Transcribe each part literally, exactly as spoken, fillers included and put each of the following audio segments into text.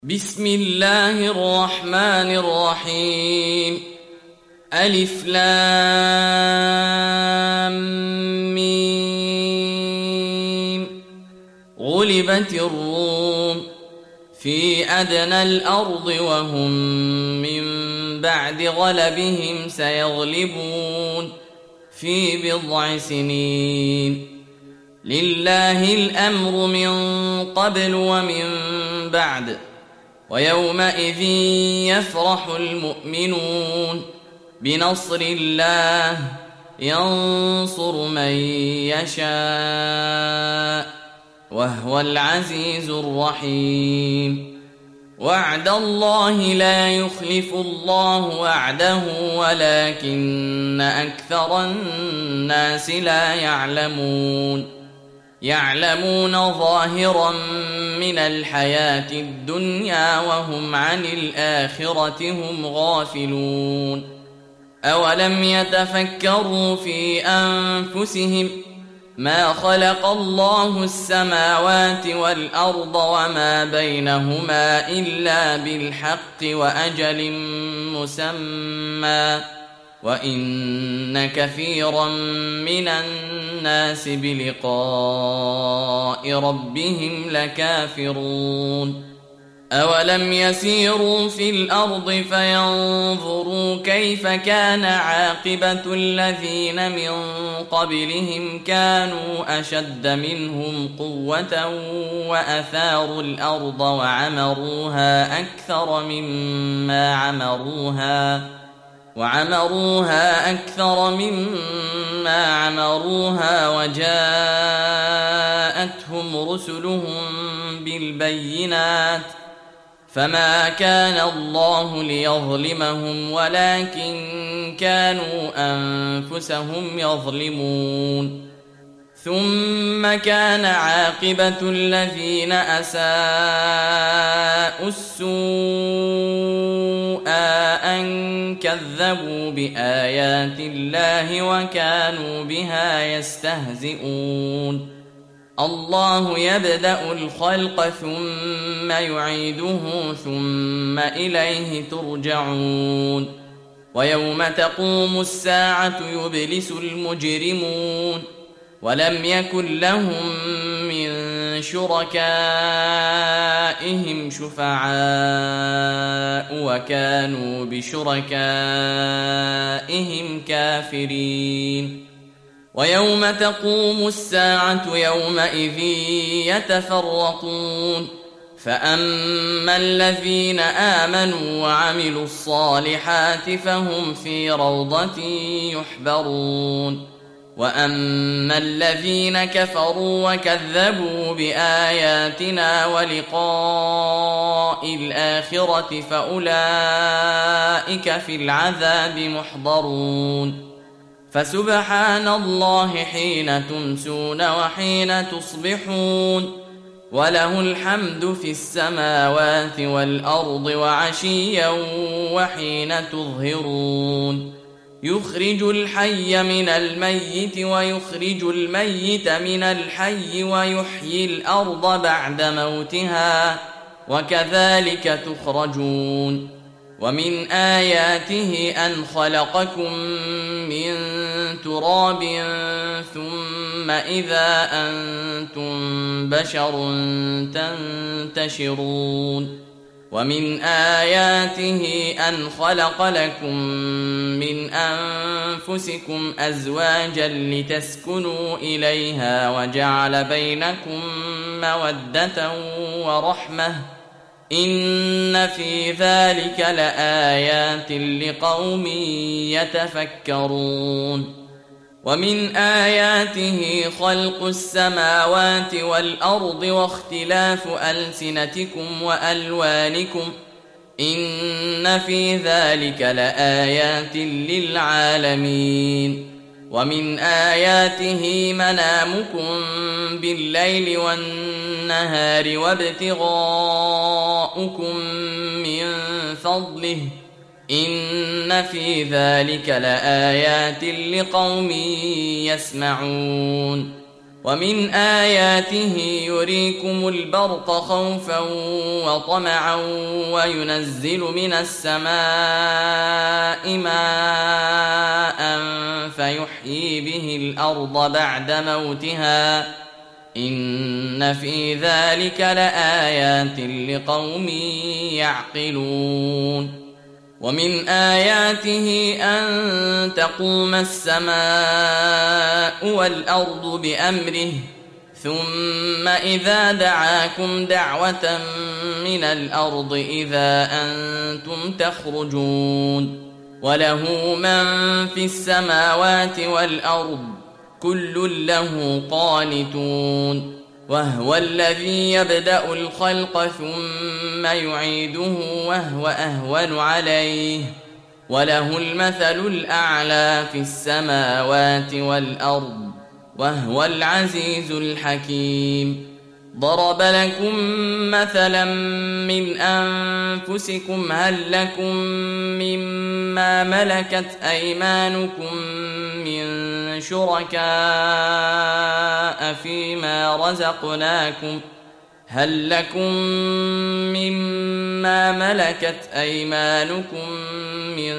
بسم الله الرحمن الرحيم. ألف لام ميم. غلبت الروم في أدنى الأرض وهم من بعد غلبهم سيغلبون في بضع سنين. لله الأمر من قبل ومن بعد، ويومئذ يفرح المؤمنون بنصر الله ينصر من يشاء وهو العزيز الرحيم. وعد الله لا يخلف الله وعده ولكن أكثر الناس لا يعلمون. يعلمون ظاهرا من الحياة الدنيا وهم عن الآخرة هم غافلون. أولم يتفكروا في أنفسهم ما خلق الله السماوات والأرض وما بينهما إلا بالحق وأجل مسمى، وإن كثيرا من الناس بلقاء ربهم لكافرون. أولم يسيروا في الأرض فينظروا كيف كان عاقبة الذين من قبلهم كانوا أشد منهم قوة وأثاروا الأرض وعمروها أكثر مما عمروها وعمروها أكثر مما عمروها وجاءتهم رسلهم بالبينات، فما كان الله ليظلمهم ولكن كانوا أنفسهم يظلمون. ثم كان عاقبة الذين أساءوا السوء أن كذبوا بآيات الله وكانوا بها يستهزئون. الله يبدأ الخلق ثم يعيده ثم إليه ترجعون. ويوم تقوم الساعة يبلس المجرمون ولم يكن لهم من شركائهم شفعاء وكانوا بشركائهم كافرين. ويوم تقوم الساعة يومئذ يتفرقون، فأما الذين آمنوا وعملوا الصالحات فهم في روضة يحبرون، وأما الذين كفروا وكذبوا بآياتنا ولقاء الآخرة فأولئك في العذاب محضرون. فسبحان الله حين تمسون وحين تصبحون، وله الحمد في السماوات والأرض وعشيا وحين تظهرون. يخرج الحي من الميت ويخرج الميت من الحي ويحيي الأرض بعد موتها وكذلك تخرجون. ومن آياته أن خلقكم من تراب ثم إذا أنتم بشر تنتشرون. ومن آياته أن خلق لكم من أنفسكم أزواجا لتسكنوا إليها وجعل بينكم مودة ورحمة، إن في ذلك لآيات لقوم يتفكرون. ومن آياته خلق السماوات والأرض واختلاف ألسنتكم وألوانكم، إن في ذلك لآيات للعالمين. ومن آياته منامكم بالليل والنهار وابتغاؤكم من فضله، إن في ذلك لآيات لقوم يسمعون. ومن آياته يريكم البرق خوفا وطمعا وينزل من السماء ماء فيحيي به الأرض بعد موتها إن في ذلك لآيات لقوم يعقلون ومن آياته أن تقوم السماء والأرض بأمره ثم إذا دعاكم دعوة من الأرض إذا أنتم تخرجون وله من في السماوات والأرض كل له قانتون وهو الذي يبدأ الخلق ثم يعيده وهو أهون عليه وله المثل الأعلى في السماوات والأرض وهو العزيز الحكيم ضرب لكم مثلا من أنفسكم هل لكم مما ملكت أيمانكم من شركاء فيما رزقناكم هل لكم مما ملكت أيمانكم من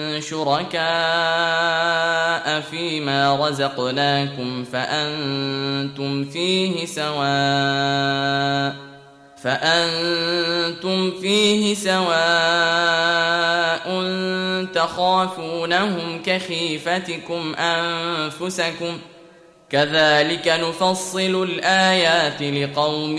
شركاء فيما رزقناكم فأنتم فيه سواء فأنتم فيه سواء تخافونهم كخيفتكم أنفسكم كذلك نفصل الآيات لقوم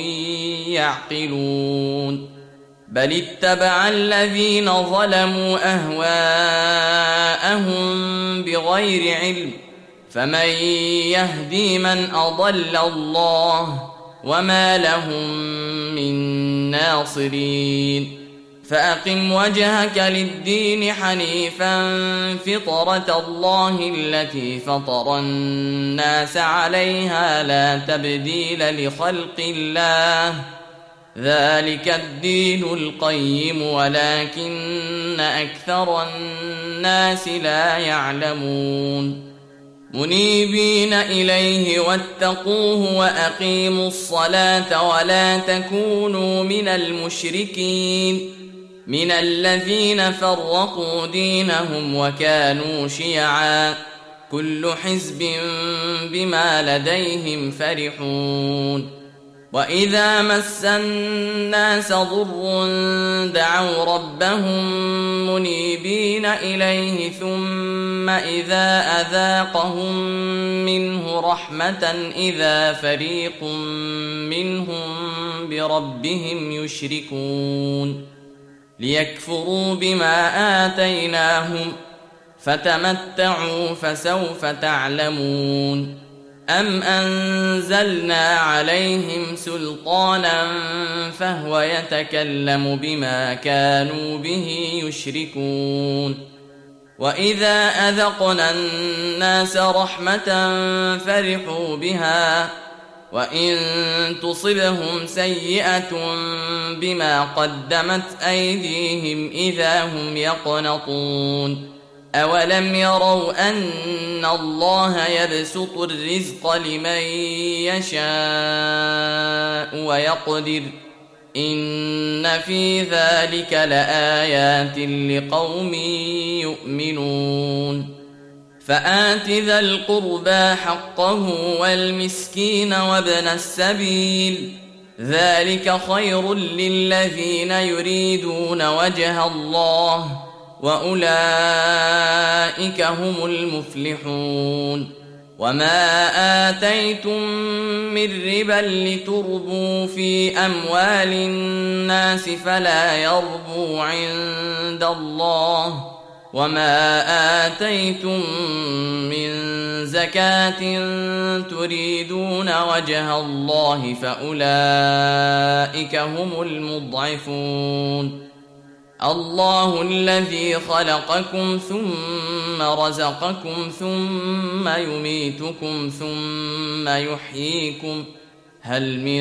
يعقلون بل اتبع الذين ظلموا أهواءهم بغير علم فمن يهدي من أضل الله وما لهم من ناصرين فأقم وجهك للدين حنيفا فطرة الله التي فطر الناس عليها لا تبديل لخلق الله ذلك الدين القيم ولكن أكثر الناس لا يعلمون منيبين إليه واتقوه وأقيموا الصلاة ولا تكونوا من المشركين من الذين فرقوا دينهم وكانوا شيعا كل حزب بما لديهم فرحون وإذا مس الناس ضر دعوا ربهم منيبين إليه ثم إذا أذاقهم منه رحمة إذا فريق منهم بربهم يشركون ليكفروا بما آتيناهم فتمتعوا فسوف تعلمون أم أنزلنا عليهم سلطانا فهو يتكلم بما كانوا به يشركون وإذا أذقنا الناس رحمة فرحوا بها وإن تصبهم سيئة بما قدمت أيديهم إذا هم يقنطون أولم يروا أن الله يبسط الرزق لمن يشاء ويقدر إن في ذلك لآيات لقوم يؤمنون فآت ذا القربى حقه والمسكين وابن السبيل ذلك خير للذين يريدون وجه الله وأولئك هم المفلحون وما آتيتم من ربا لتربوا في أموال الناس فلا يربو عند الله وما آتيتم من زكاة تريدون وجه الله فأولئك هم المضعفون الله الذي خلقكم ثم رزقكم ثم يميتكم ثم يحييكم هل من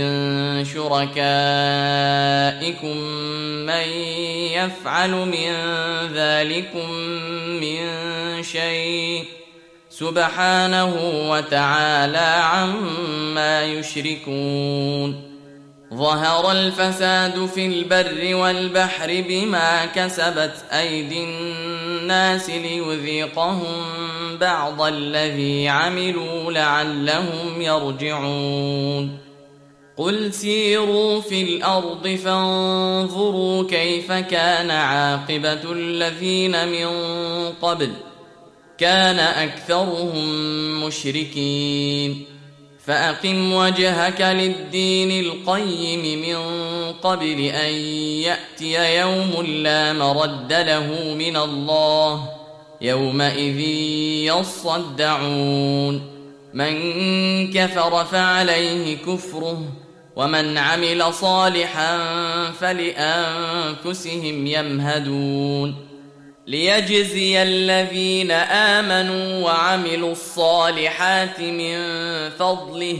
شركائكم من يفعل من ذلكم من شيء سبحانه وتعالى عما يشركون ظهر الفساد في البر والبحر بما كسبت أيدي الناس ليذيقهم بعض الذي عملوا لعلهم يرجعون قل سيروا في الأرض فانظروا كيف كان عاقبة الذين من قبل كان أكثرهم مشركين فأقم وجهك للدين القيم من قبل أن يأتي يوم لا مرد له من الله يومئذ يصدعون من كفر فعليه كفره ومن عمل صالحا فلأنفسهم يمهدون ليجزي الذين آمنوا وعملوا الصالحات من فضله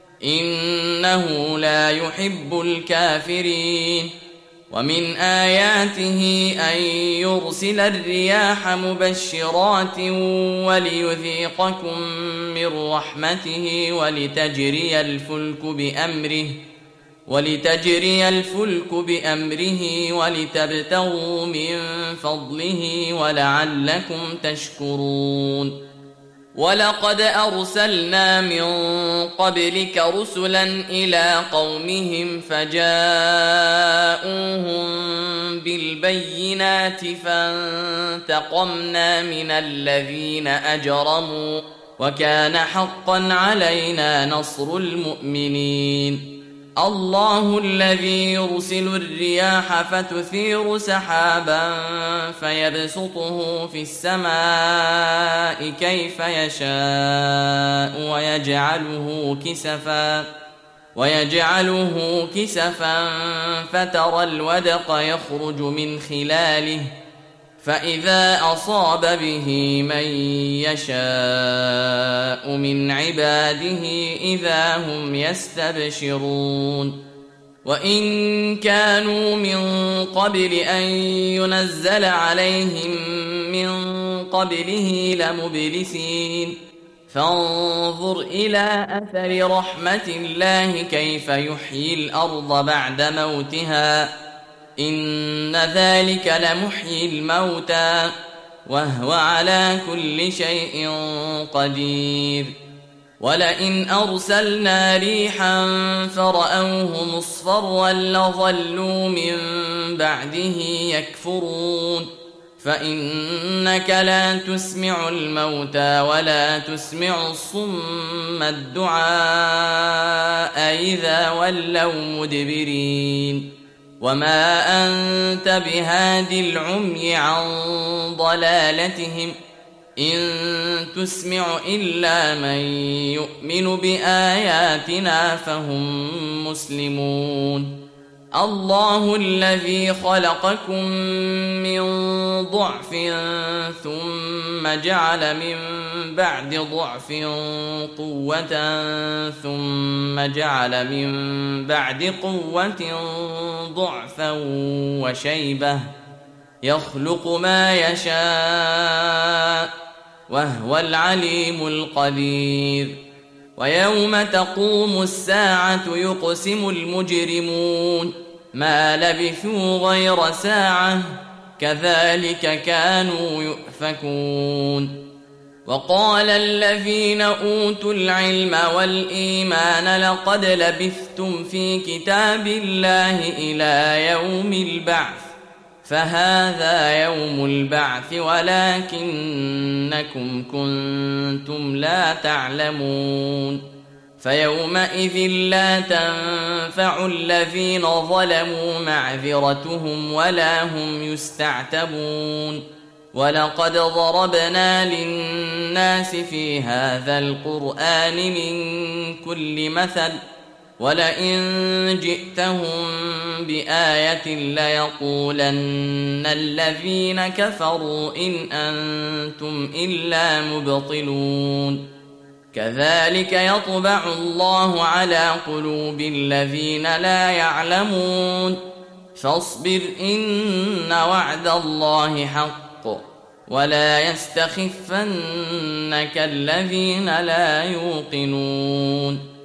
إنه لا يحب الكافرين ومن آياته أن يرسل الرياح مبشرات وليذيقكم من رحمته ولتجري الفلك بأمره ولتجري الفلك بأمره ولتبتغوا من فضله ولعلكم تشكرون ولقد أرسلنا من قبلك رسلا إلى قومهم فجاءوهم بالبينات فانتقمنا من الذين أجرموا وكان حقا علينا نصر المؤمنين الله الذي يرسل الرياح فتثير سحابا فيبسطه في السماء كيف يشاء ويجعله كسفا ويجعله كسفا فترى الودق يخرج من خلاله فإذا أصاب به من يشاء من عباده إذا هم يستبشرون وإن كانوا من قبل أن ينزل عليهم من قبله لمبلسين فانظر إلى أثر رحمة الله كيف يحيي الأرض بعد موتها إن ذلك لمحيي الموتى وهو على كل شيء قدير ولئن أرسلنا ريحا فرأوه مصفرا لظلوا من بعده يكفرون فإنك لا تسمع الموتى ولا تسمع الصم الدعاء إذا ولوا مدبرين وما أنت بهاد العمي عن ضلالتهم إن تسمع إلا من يؤمن بآياتنا فهم مسلمون الله الذي خلقكم من ضعف ثم جعل من بعد ضعف قوة ثم جعل من بعد قوة ضعفا وشيبة يخلق ما يشاء وهو العليم القدير ويوم تقوم الساعة يقسم المجرمون ما لبثوا غير ساعة كذلك كانوا يؤفكون وقال الذين أوتوا العلم والإيمان لقد لبثتم في كتاب الله إلى يوم البعث فهذا يوم البعث ولكنكم كنتم لا تعلمون فيومئذ لا تنفع الذين ظلموا معذرتهم ولا هم يستعتبون ولقد ضربنا للناس في هذا القرآن من كل مثل ولئن جئتهم بآية ليقولن الذين كفروا إن أنتم إلا مبطلون كذلك يطبع الله على قلوب الذين لا يعلمون فاصبر إن وعد الله حق ولا يستخفنك الذين لا يوقنون